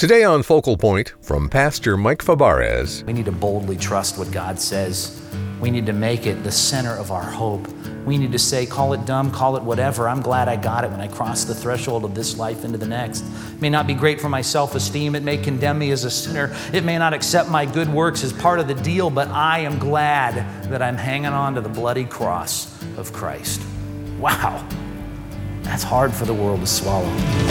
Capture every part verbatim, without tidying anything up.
Today on Focal Point, from Pastor Mike Fabarez. We need to boldly trust what God says. We need to make it the center of our hope. We need to say, call it dumb, call it whatever. I'm glad I got it when I crossed the threshold of this life into the next. It may not be great for my self-esteem. It may condemn me as a sinner. It may not accept my good works as part of the deal, but I am glad that I'm hanging on to the bloody cross of Christ. Wow, that's hard for the world to swallow.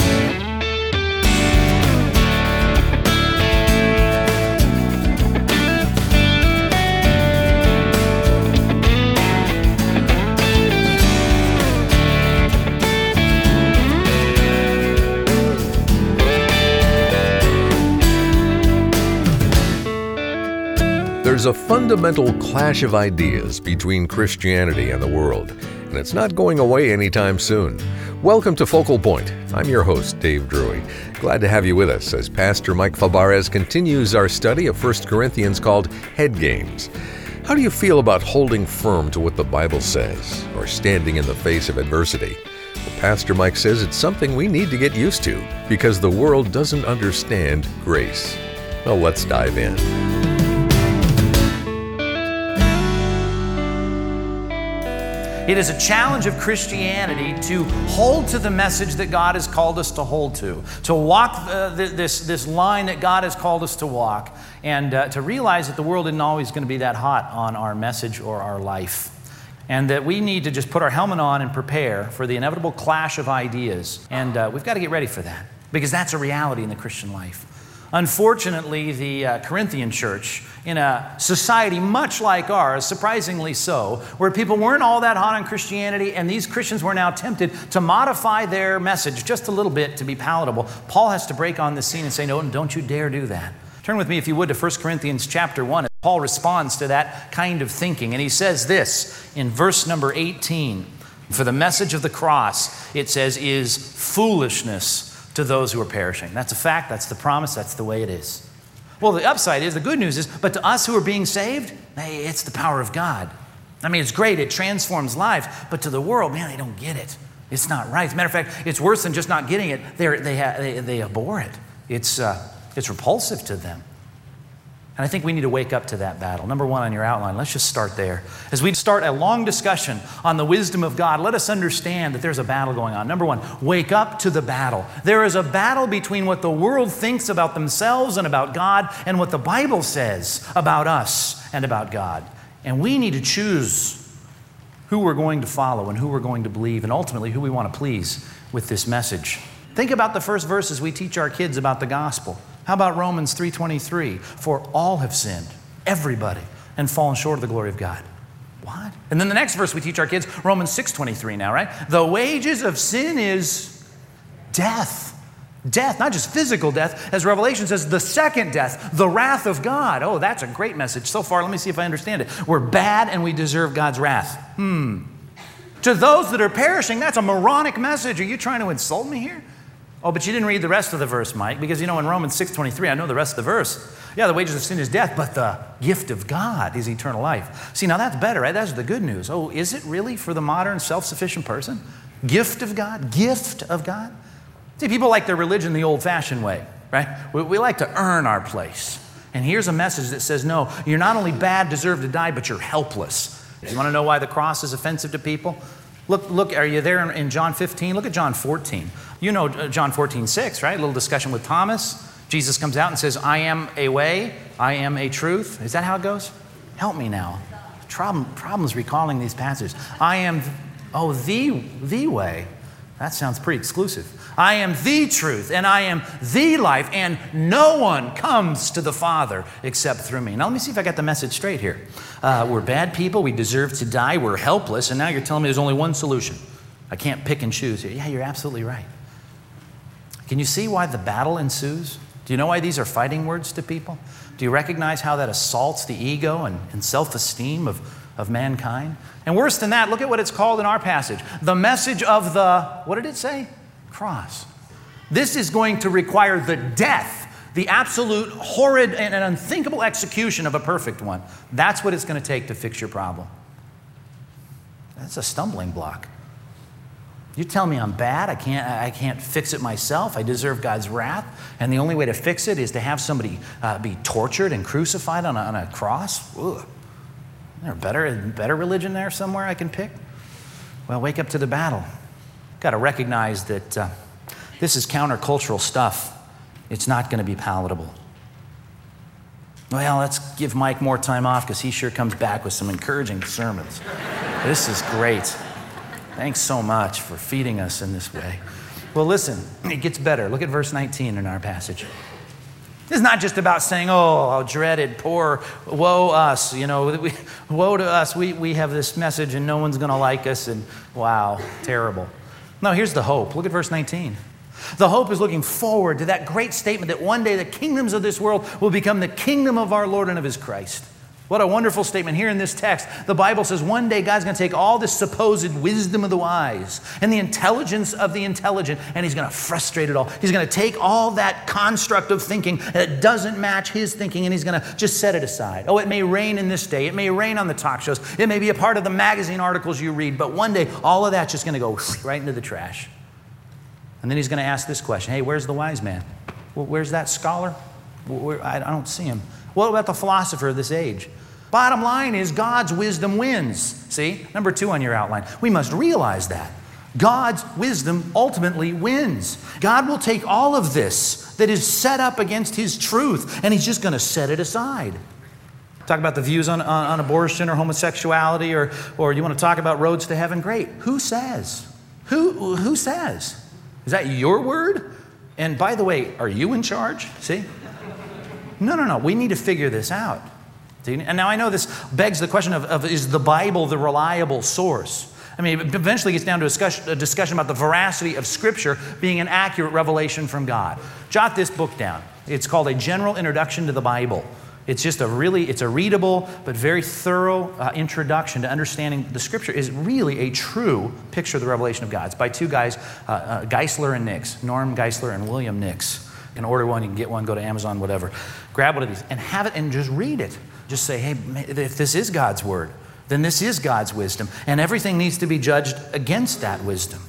There's a fundamental clash of ideas between Christianity and the world, and it's not going away anytime soon. Welcome to Focal Point. I'm your host, Dave Drury. Glad to have you with us as Pastor Mike Fabarez continues our study of First Corinthians called Head Games. How do you feel about holding firm to what the Bible says, or standing in the face of adversity? Well, Pastor Mike says it's something we need to get used to, because the world doesn't understand grace. Well, let's dive in. It is a challenge of Christianity to hold to the message that God has called us to hold to, to walk uh, th- this, this line that God has called us to walk, and uh, to realize that the world isn't always going to be that hot on our message or our life, and that we need to just put our helmet on and prepare for the inevitable clash of ideas, and uh, we've got to get ready for that, because that's a reality in the Christian life. Unfortunately, the uh, Corinthian church, in a society much like ours, surprisingly so, where people weren't all that hot on Christianity, and these Christians were now tempted to modify their message just a little bit to be palatable, Paul has to break on the scene and say, no, don't you dare do that. Turn with me, if you would, to First Corinthians chapter one. Paul responds to that kind of thinking, and he says this in verse number eighteen. For the message of the cross, it says, is foolishness to those who are perishing. That's a fact, that's the promise, that's the way it is. Well, the upside is, the good news is, but to us who are being saved, hey, it's the power of God. I mean, it's great, it transforms lives, but to the world, man, they don't get it. It's not right. As a matter of fact, it's worse than just not getting it. They're, they, ha- they, they abhor it. It's, uh, it's repulsive to them. And I think we need to wake up to that battle. Number one on your outline, let's just start there. As we start a long discussion on the wisdom of God, let us understand that there's a battle going on. Number one, wake up to the battle. There is a battle between what the world thinks about themselves and about God and what the Bible says about us and about God. And we need to choose who we're going to follow and who we're going to believe, and ultimately who we want to please with this message. Think about the first verses we teach our kids about the gospel. How about Romans three twenty-three? For all have sinned, everybody, and fallen short of the glory of God. What? And then the next verse we teach our kids, Romans six twenty-three now, right? The wages of sin is death. Death, not just physical death, as Revelation says, the second death, the wrath of God. Oh, that's a great message. So far, let me see if I understand it. We're bad and we deserve God's wrath. Hmm. To those that are perishing, that's a moronic message. Are you trying to insult me here? Oh, but you didn't read the rest of the verse, Mike, because you know in Romans six twenty-three, I know the rest of the verse. Yeah, the wages of sin is death, but the gift of God is eternal life. See, now that's better, right? That's the good news. Oh, is it really for the modern self-sufficient person? Gift of God? Gift of God? See, people like their religion the old-fashioned way, right? We, we like to earn our place. And here's a message that says, no, you're not only bad, deserve to die, but you're helpless. You want to know why the cross is offensive to people? Look, look, are you there in John fifteen? Look at John fourteen. You know John fourteen six, right? A little discussion with Thomas. Jesus comes out and says, I am a way, I am a truth. Is that how it goes? Help me now. Problem, problems recalling these passages. I am, oh, the, the way. That sounds pretty exclusive. I am the truth, and I am the life, and no one comes to the Father except through me. Now, let me see if I got the message straight here. Uh, we're bad people. We deserve to die. We're helpless. And now you're telling me there's only one solution. I can't pick and choose here. Yeah, you're absolutely right. Can you see why the battle ensues? Do you know why these are fighting words to people? Do you recognize how that assaults the ego and, and self-esteem of, of mankind? And worse than that, look at what it's called in our passage. The message of the, what did it say? Cross. This is going to require the death, the absolute horrid and unthinkable execution of a perfect one. That's what it's going to take to fix your problem. That's a stumbling block. You tell me I'm bad, I can't, I can't fix it myself, I deserve God's wrath, and the only way to fix it is to have somebody uh, be tortured and crucified on a, on a cross? Ugh. Is there a better, better religion there somewhere I can pick? Well, wake up to the battle. Got to recognize that uh, this is countercultural stuff. It's not going to be palatable. Well, let's give Mike more time off because he sure comes back with some encouraging sermons. This is great. Thanks so much for feeding us in this way. Well, listen, it gets better. Look at verse nineteen in our passage. This is not just about saying, oh, how dreaded, poor, woe us, you know, we, woe to us, we, we have this message and no one's going to like us, and wow, terrible. No, here's the hope. Look at verse nineteen. The hope is looking forward to that great statement that one day the kingdoms of this world will become the kingdom of our Lord and of his Christ. What a wonderful statement. Here in this text, the Bible says one day God's going to take all this supposed wisdom of the wise and the intelligence of the intelligent, and he's going to frustrate it all. He's going to take all that construct of thinking that doesn't match his thinking, and he's going to just set it aside. Oh, it may rain in this day. It may rain on the talk shows. It may be a part of the magazine articles you read, but one day all of that's just going to go right into the trash. And then he's going to ask this question. Hey, where's the wise man? Well, where's that scholar? Where, I don't see him. What about the philosopher of this age? Bottom line is God's wisdom wins. See, number two on your outline. We must realize that. God's wisdom ultimately wins. God will take all of this that is set up against his truth, and he's just going to set it aside. Talk about the views on, on, on abortion or homosexuality, or, or you want to talk about roads to heaven? Great. Who says? Who, who says? Is that your word? And by the way, are you in charge? See? No, no, no. We need to figure this out. And now I know this begs the question of, of is the Bible the reliable source? I mean, it eventually gets down to a discussion, a discussion about the veracity of Scripture being an accurate revelation from God. Jot this book down. It's called A General Introduction to the Bible. It's just a really, it's a readable but very thorough uh, introduction to understanding the Scripture is really a true picture of the revelation of God. It's by two guys, uh, uh, Geisler and Nix, Norm Geisler and William Nix. You can order one, you can get one, go to Amazon, whatever. Grab one of these and have it and just read it. Just say, hey, if this is God's word, then this is God's wisdom. And everything needs to be judged against that wisdom.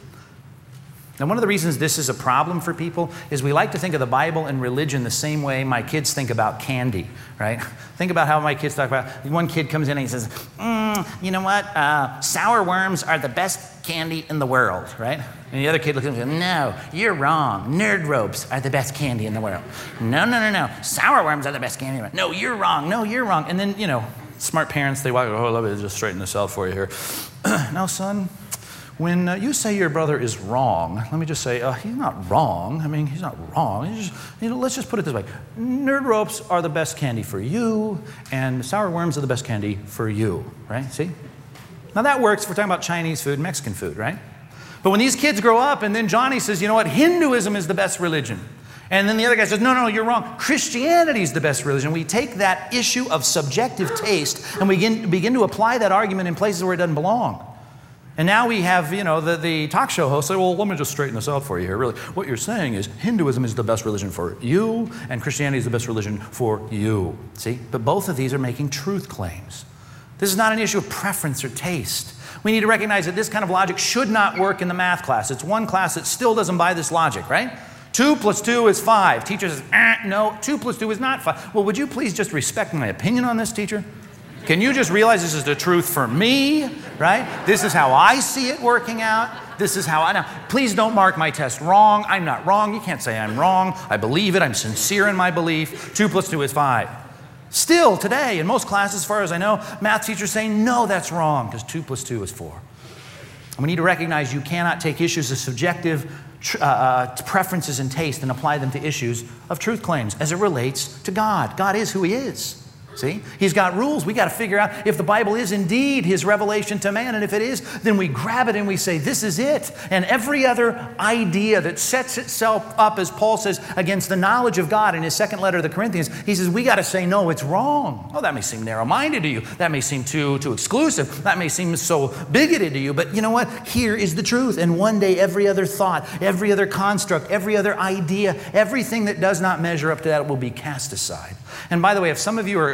Now, one of the reasons this is a problem for people is we like to think of the Bible and religion the same way my kids think about candy, right? Think about how my kids talk about, one kid comes in and he says, mm, you know what, uh, sour worms are the best candy in the world, right? And the other kid looks at him and goes, no, you're wrong. Nerd ropes are the best candy in the world. No, no, no, no. Sour worms are the best candy in the world. No, you're wrong. No, you're wrong. And then, you know, smart parents, they walk, oh, let me just straighten this out for you here. Now, son, when uh, you say your brother is wrong, let me just say, uh, he's not wrong. I mean, he's not wrong. He's just, you know, let's just put it this way. Nerd ropes are the best candy for you, and sour worms are the best candy for you, right? See? Now that works if we're talking about Chinese food and Mexican food, right? But when these kids grow up and then Johnny says, you know what, Hinduism is the best religion. And then the other guy says, no, no, you're wrong. Christianity is the best religion. We take that issue of subjective taste and we begin, begin to apply that argument in places where it doesn't belong. And now we have, you know, the, the talk show host say, well, let me just straighten this out for you here. Really, what you're saying is Hinduism is the best religion for you and Christianity is the best religion for you. See? But both of these are making truth claims. This is not an issue of preference or taste. We need to recognize that this kind of logic should not work in the math class. It's one class that still doesn't buy this logic, right? Two plus two is five. Teacher says, eh, no, two plus two is not five. Well, would you please just respect my opinion on this, teacher? Can you just realize this is the truth for me, right? This is how I see it working out. This is how I know. Please don't mark my test wrong. I'm not wrong. You can't say I'm wrong. I believe it. I'm sincere in my belief. Two plus two is five. Still today, in most classes, as far as I know, math teachers say, no, that's wrong, because two plus two is four. And we need to recognize you cannot take issues of subjective uh, uh, preferences and taste and apply them to issues of truth claims as it relates to God. God is who he is. See? He's got rules. We got to figure out if the Bible is indeed his revelation to man, and if it is, then we grab it and we say, this is it. And every other idea that sets itself up, as Paul says, against the knowledge of God in his second letter to the Corinthians, he says, we got to say, no, it's wrong. Oh, that may seem narrow-minded to you. That may seem too, too exclusive. That may seem so bigoted to you. But you know what? Here is the truth. And one day, every other thought, every other construct, every other idea, everything that does not measure up to that will be cast aside. And by the way, if some of you are,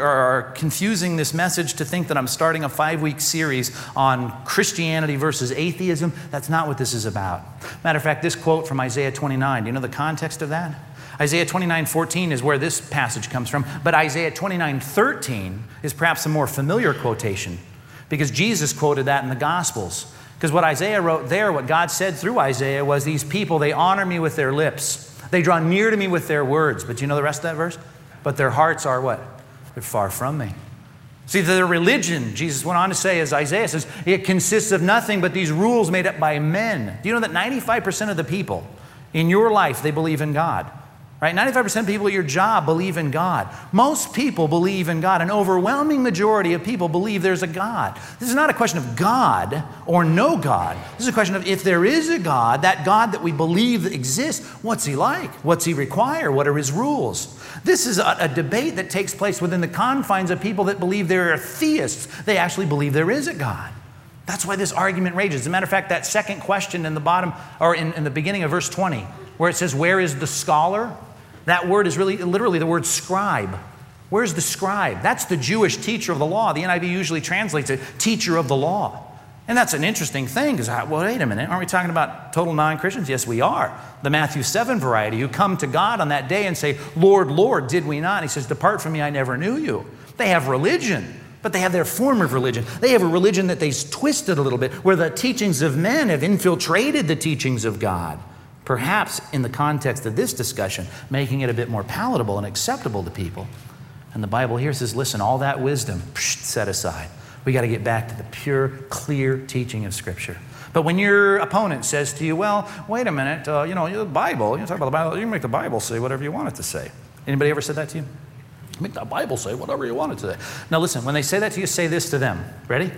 are confusing this message to think that I'm starting a five-week series on Christianity versus atheism. That's not what this is about. Matter of fact, this quote from Isaiah twenty-nine, do you know the context of that? Isaiah twenty-nine fourteen is where this passage comes from, but Isaiah twenty-nine thirteen is perhaps a more familiar quotation because Jesus quoted that in the Gospels. Because what Isaiah wrote there, what God said through Isaiah was, these people, they honor me with their lips. They draw near to me with their words. But you know the rest of that verse? But their hearts are what? They're far from me. See, their religion, Jesus went on to say, as Isaiah says, it consists of nothing but these rules made up by men. Do you know that ninety-five percent of the people in your life, they believe in God? Right? ninety-five percent of people at your job believe in God. Most people believe in God. An overwhelming majority of people believe there's a God. This is not a question of God or no God. This is a question of, if there is a God, that God that we believe exists, what's he like? What's he require? What are his rules? This is a, a debate that takes place within the confines of people that believe there are theists. They actually believe there is a God. That's why this argument rages. As a matter of fact, that second question in the bottom, or in, in the beginning of verse twenty, where it says, where is the scholar? That word is really literally the word scribe. Where's the scribe? That's the Jewish teacher of the law. The N I V usually translates it teacher of the law. And that's an interesting thing because, well, wait a minute, aren't we talking about total non-Christians? Yes, we are. The Matthew seven variety who come to God on that day and say, Lord, Lord, did we not? And he says, depart from me, I never knew you. They have religion, but they have their form of religion. They have a religion that they've twisted a little bit, where the teachings of men have infiltrated the teachings of God. Perhaps in the context of this discussion, making it a bit more palatable and acceptable to people. And the Bible here says, listen, all that wisdom, psh, set aside. We got to get back to the pure, clear teaching of Scripture. But when your opponent says to you, well, wait a minute, uh, you know, the Bible, you talk about the Bible, you can make the Bible say whatever you want it to say. Anybody ever said that to you? Make the Bible say whatever you want it to say. Now listen, when they say that to you, say this to them. Ready?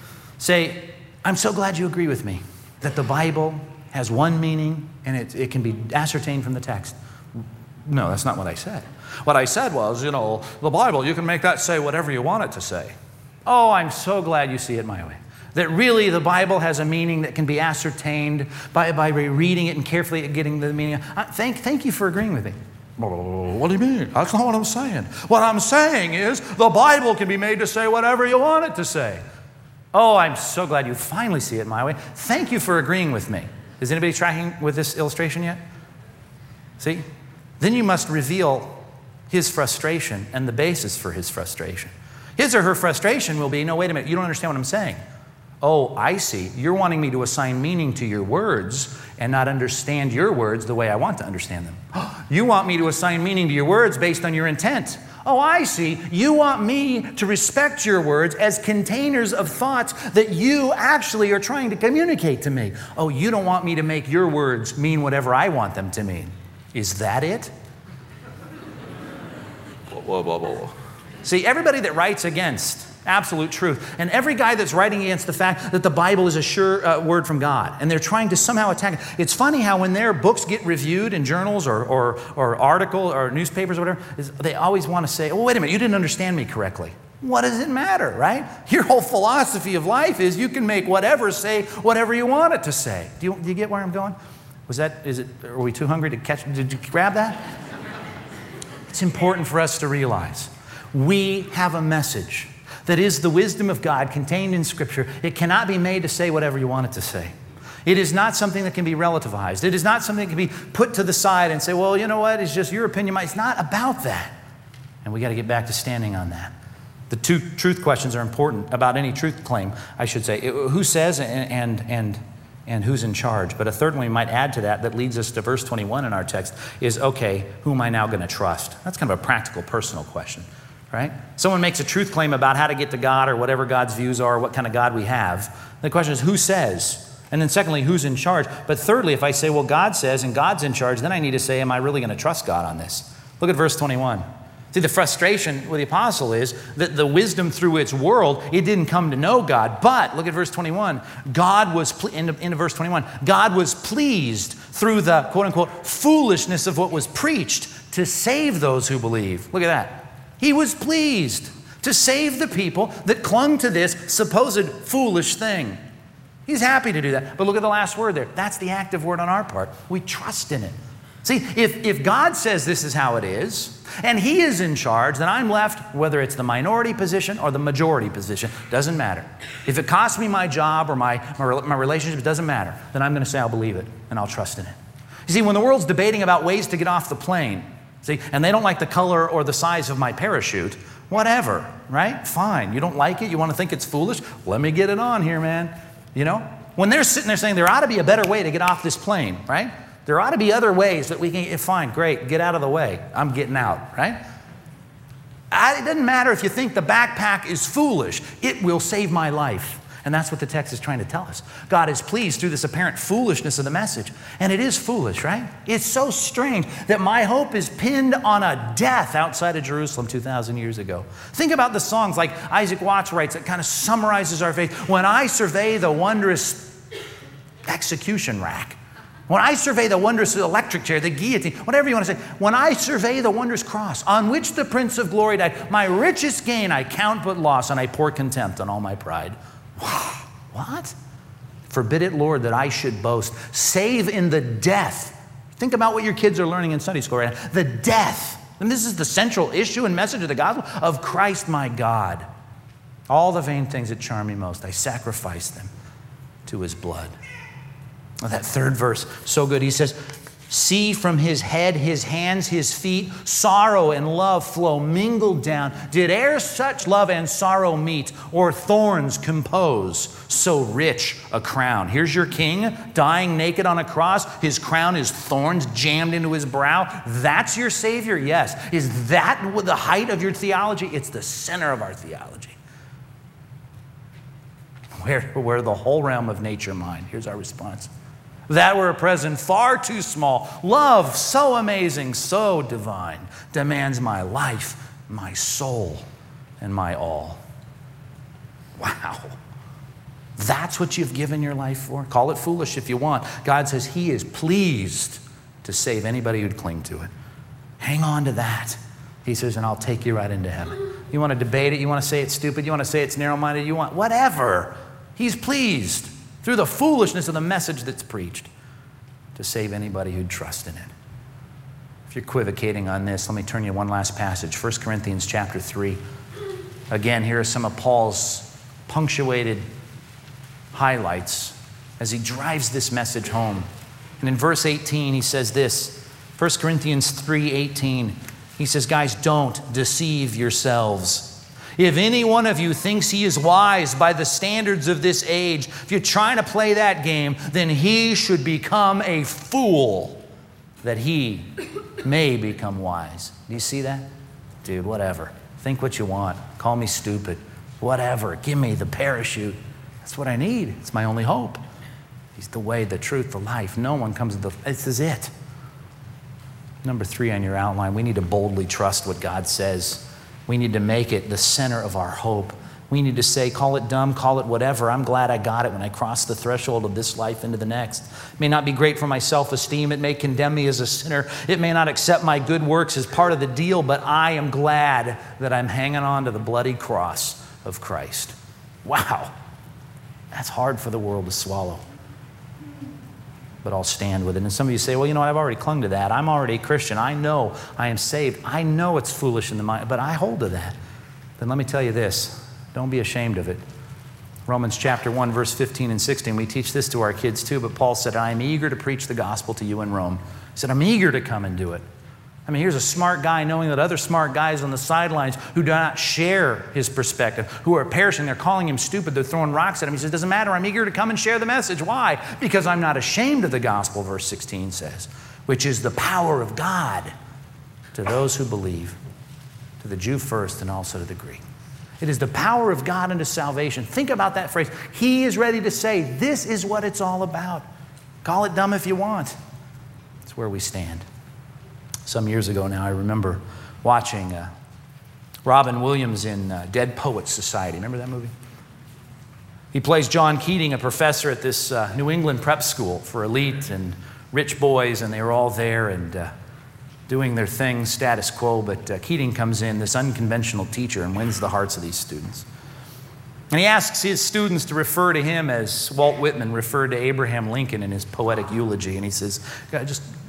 Say, I'm so glad you agree with me that the Bible has one meaning and it, it can be ascertained from the text. No, that's not what I said. What I said was, you know, the Bible, you can make that say whatever you want it to say. Oh, I'm so glad you see it my way. That really the Bible has a meaning that can be ascertained by, by reading it and carefully getting the meaning. Uh, thank, thank you for agreeing with me. What do you mean? That's not what I'm saying. What I'm saying is the Bible can be made to say whatever you want it to say. Oh, I'm so glad you finally see it my way. Thank you for agreeing with me. Is anybody tracking with this illustration yet? See? Then you must reveal his frustration and the basis for his frustration. His or her frustration will be, no, wait a minute, you don't understand what I'm saying. Oh, I see. You're wanting me to assign meaning to your words and not understand your words the way I want to understand them. You want me to assign meaning to your words based on your intent. Oh, I see. You want me to respect your words as containers of thoughts that you actually are trying to communicate to me. Oh, you don't want me to make your words mean whatever I want them to mean. Is that it? Whoa, whoa, whoa, whoa. See, everybody that writes against absolute truth, and every guy that's writing against the fact that the Bible is a sure uh, word from God, and they're trying to somehow attack it. It's funny how when their books get reviewed in journals or, or, or article or newspapers or whatever, is they always want to say, oh, wait a minute, you didn't understand me correctly. What does it matter, right? Your whole philosophy of life is you can make whatever say whatever you want it to say. Do you, do you get where I'm going? Was that, is it, are we too hungry to catch, did you grab that? It's important for us to realize we have a message that is the wisdom of God contained in Scripture. It cannot be made to say whatever you want it to say. It is not something that can be relativized. It is not something that can be put to the side and say, well, you know what, it's just your opinion. It's not about that. And we got to get back to standing on that. The two truth questions are important about any truth claim, I should say. Who says and, and, and, and who's in charge? But a third one we might add to that that leads us to verse twenty-one in our text is, okay, who am I now going to trust? That's kind of a practical, personal question. Right? Someone makes a truth claim about how to get to God or whatever God's views are, what kind of God we have. The question is, who says? And then secondly, who's in charge? But thirdly, if I say, well, God says and God's in charge, then I need to say, am I really going to trust God on this? Look at verse twenty-one. See, the frustration with the apostle is that the wisdom through its world, it didn't come to know God. But look at verse twenty-one. God was, ple- into, into verse twenty-one, God was pleased through the quote unquote foolishness of what was preached to save those who believe. Look at that. He was pleased to save the people that clung to this supposed foolish thing. He's happy to do that. But look at the last word there. That's the active word on our part. We trust in it. See, if, if God says this is how it is, and he is in charge, then I'm left, whether it's the minority position or the majority position, doesn't matter. If it costs me my job or my, my, my relationship, it doesn't matter. Then I'm going to say I'll believe it and I'll trust in it. You see, when the world's debating about ways to get off the plane, see, and they don't like the color or the size of my parachute, whatever, right? Fine. You don't like it? You want to think it's foolish? Let me get it on here, man. You know? When they're sitting there saying there ought to be a better way to get off this plane, right? There ought to be other ways that we can, fine, great, get out of the way. I'm getting out, right? I, it doesn't matter if you think the backpack is foolish. It will save my life. And that's what the text is trying to tell us. God is pleased through this apparent foolishness of the message. And it is foolish, right? It's so strange that my hope is pinned on a death outside of Jerusalem two thousand years ago. Think about the songs like Isaac Watts writes that kind of summarizes our faith. When I survey the wondrous execution rack, when I survey the wondrous electric chair, the guillotine, whatever you want to say, when I survey the wondrous cross on which the Prince of Glory died, my richest gain I count but loss, and I pour contempt on all my pride. What? Forbid it, Lord, that I should boast, save in the death. Think about what your kids are learning in Sunday school right now. The death, and this is the central issue and message of the gospel, of Christ my God. All the vain things that charm me most, I sacrifice them to his blood. That third verse, so good. He says, see from his head, his hands, his feet, sorrow and love flow mingled down. Did e'er such love and sorrow meet, or thorns compose so rich a crown? Here's your king dying naked on a cross. His crown is thorns jammed into his brow. That's your Savior? Yes. Is that the height of your theology? It's the center of our theology. Where, where the whole realm of nature mind. Here's our response. That were a present far too small. Love so amazing, so divine, demands my life, my soul, and my all. Wow. That's what you've given your life for? Call it foolish if you want. God says he is pleased to save anybody who'd cling to it. Hang on to that. He says, and I'll take you right into heaven. You want to debate it? You want to say it's stupid? You want to say it's narrow-minded? You want whatever. He's pleased through the foolishness of the message that's preached to save anybody who'd trust in it. If you're equivocating on this, let me turn you to one last passage, First Corinthians chapter three. Again, here are some of Paul's punctuated highlights as he drives this message home. And in verse eighteen, he says this, First Corinthians three eighteen, he says, guys, don't deceive yourselves. If any one of you thinks he is wise by the standards of this age, if you're trying to play that game, then he should become a fool that he may become wise. Do you see that? Dude, whatever. Think what you want. Call me stupid. Whatever. Give me the parachute. That's what I need. It's my only hope. He's the way, the truth, the life. No one comes to the... This is it. Number three on your outline, we need to boldly trust what God says. We need to make it the center of our hope. We need to say, call it dumb, call it whatever. I'm glad I got it when I crossed the threshold of this life into the next. It may not be great for my self-esteem. It may condemn me as a sinner. It may not accept my good works as part of the deal, but I am glad that I'm hanging on to the bloody cross of Christ. Wow. That's hard for the world to swallow. But I'll stand with it. And some of you say, well, you know what? I've already clung to that. I'm already a Christian. I know I am saved. I know it's foolish in the mind, but I hold to that. Then let me tell you this. Don't be ashamed of it. Romans chapter one, verse fifteen and sixteen. We teach this to our kids too, but Paul said, I am eager to preach the gospel to you in Rome. He said, I'm eager to come and do it. I mean, here's a smart guy knowing that other smart guys on the sidelines who do not share his perspective, who are perishing, they're calling him stupid, they're throwing rocks at him. He says, doesn't matter, I'm eager to come and share the message. Why? Because I'm not ashamed of the gospel, verse sixteen says, which is the power of God to those who believe, to the Jew first and also to the Greek. It is the power of God unto salvation. Think about that phrase. He is ready to say, this is what it's all about. Call it dumb if you want. It's where we stand. Some years ago now, I remember watching uh, Robin Williams in uh, Dead Poets Society. Remember that movie? He plays John Keating, a professor at this uh, New England prep school for elite and rich boys, and they were all there and uh, doing their thing, status quo, but uh, Keating comes in, this unconventional teacher, and wins the hearts of these students. And he asks his students to refer to him as Walt Whitman referred to Abraham Lincoln in his poetic eulogy, and he says, just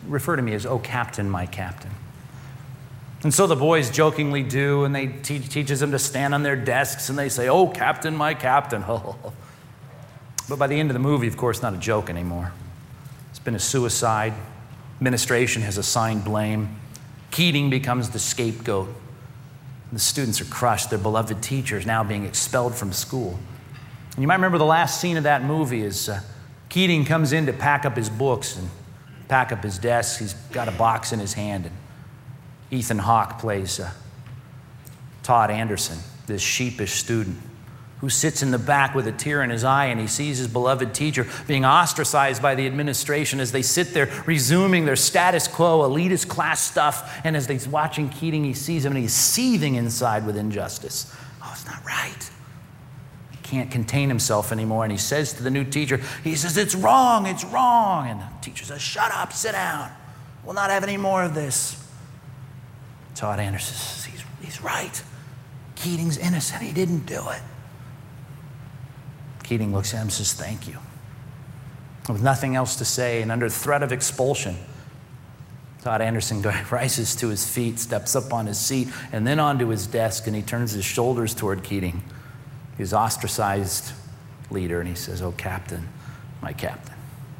refer to me as, oh, Captain, my Captain. And so the boys jokingly do, and they te- teaches them to stand on their desks, and they say, oh, Captain, my Captain. But by the end of the movie, of course, not a joke anymore. It's been a suicide. Administration has assigned blame. Keating becomes the scapegoat. The students are crushed. Their beloved teacher is now being expelled from school. And you might remember the last scene of that movie is uh, Keating comes in to pack up his books and pack up his desk. He's got a box in his hand, and Ethan Hawke plays uh, Todd Anderson, this sheepish student who sits in the back with a tear in his eye, and he sees his beloved teacher being ostracized by the administration as they sit there resuming their status quo, elitist class stuff. And as he's watching Keating, he sees him and he's seething inside with injustice. Oh, it's not right. He can't contain himself anymore, and he says to the new teacher, he says, it's wrong, it's wrong. And the teacher says, shut up, sit down. We'll not have any more of this. Todd Anderson says, he's, he's right. Keating's innocent, he didn't do it. Keating looks at him and says, thank you. With nothing else to say and under threat of expulsion, Todd Anderson rises to his feet, steps up on his seat, and then onto his desk, and he turns his shoulders toward Keating, his ostracized leader, and he says, oh, Captain, my Captain.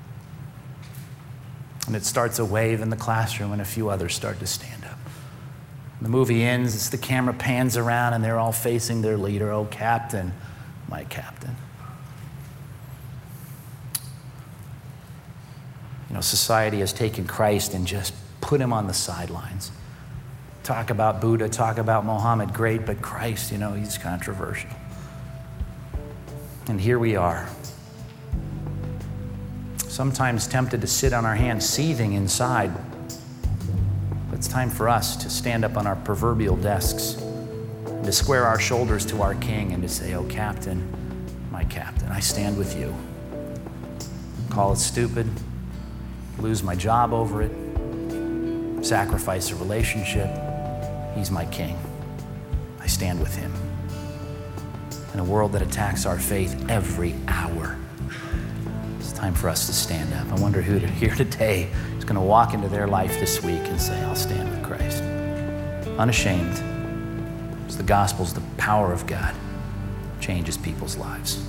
And it starts a wave in the classroom, and a few others start to stand up. The movie ends as the camera pans around, and they're all facing their leader, oh, Captain, my Captain. You know, society has taken Christ and just put him on the sidelines. Talk about Buddha, talk about Muhammad, great, but Christ, you know, he's controversial. And here we are, sometimes tempted to sit on our hands, seething inside. But it's time for us to stand up on our proverbial desks and to square our shoulders to our King and to say, oh, Captain, my Captain, I stand with you. Call it stupid, lose my job over it, sacrifice a relationship. He's my King. I stand with him. In a world that attacks our faith every hour, it's time for us to stand up. I wonder who here today is going to walk into their life this week and say, I'll stand with Christ. Unashamed. It's the gospel's the power of God. Changes people's lives.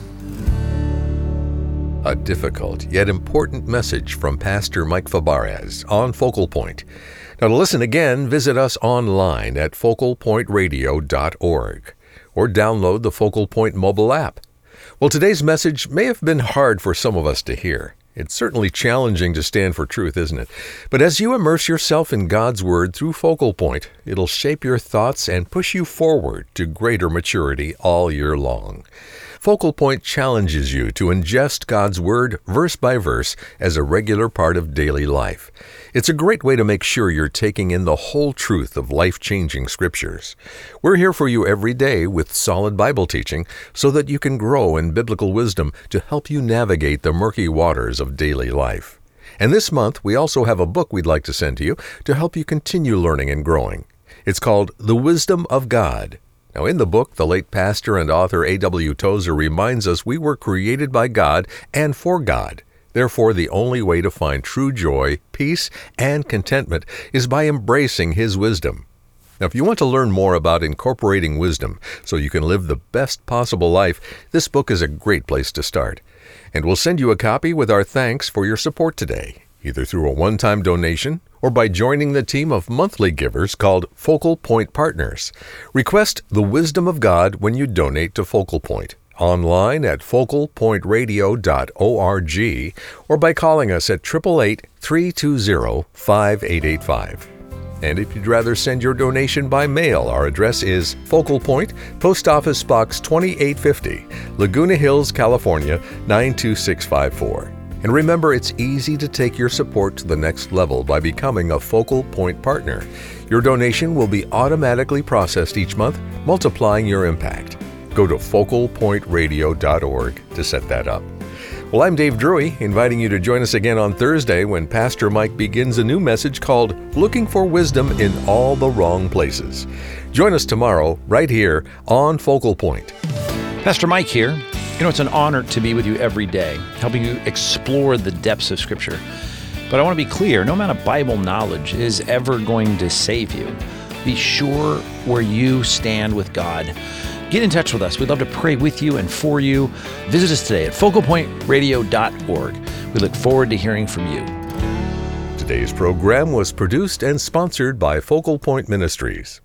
A difficult yet important message from Pastor Mike Fabarez on Focal Point. Now to listen again, visit us online at focal point radio dot org or download the Focal Point mobile app. Well, today's message may have been hard for some of us to hear. It's certainly challenging to stand for truth, isn't it? But as you immerse yourself in God's Word through Focal Point, it'll shape your thoughts and push you forward to greater maturity all year long. Focal Point challenges you to ingest God's Word verse by verse as a regular part of daily life. It's a great way to make sure you're taking in the whole truth of life-changing scriptures. We're here for you every day with solid Bible teaching so that you can grow in biblical wisdom to help you navigate the murky waters of daily life. And this month, we also have a book we'd like to send to you to help you continue learning and growing. It's called The Wisdom of God. Now, in the book, the late pastor and author A W Tozer reminds us we were created by God and for God. Therefore, the only way to find true joy, peace, and contentment is by embracing His wisdom. Now, if you want to learn more about incorporating wisdom so you can live the best possible life, this book is a great place to start. And we'll send you a copy with our thanks for your support today, either through a one-time donation or by joining the team of monthly givers called Focal Point Partners. Request the wisdom of God when you donate to Focal Point, online at focal point radio dot org or by calling us at eight eight eight, three two zero, five eight eight five. And if you'd rather send your donation by mail, our address is Focal Point, Post Office Box twenty-eight fifty, Laguna Hills, California, nine two six five four. And remember, it's easy to take your support to the next level by becoming a Focal Point partner. Your donation will be automatically processed each month, multiplying your impact. Go to focal point radio dot org to set that up. Well, I'm Dave Drury, inviting you to join us again on Thursday when Pastor Mike begins a new message called Looking for Wisdom in All the Wrong Places. Join us tomorrow, right here on Focal Point. Pastor Mike here. You know, it's an honor to be with you every day, helping you explore the depths of Scripture. But I want to be clear, no amount of Bible knowledge is ever going to save you. Be sure where you stand with God. Get in touch with us. We'd love to pray with you and for you. Visit us today at focal point radio dot org. We look forward to hearing from you. Today's program was produced and sponsored by Focal Point Ministries.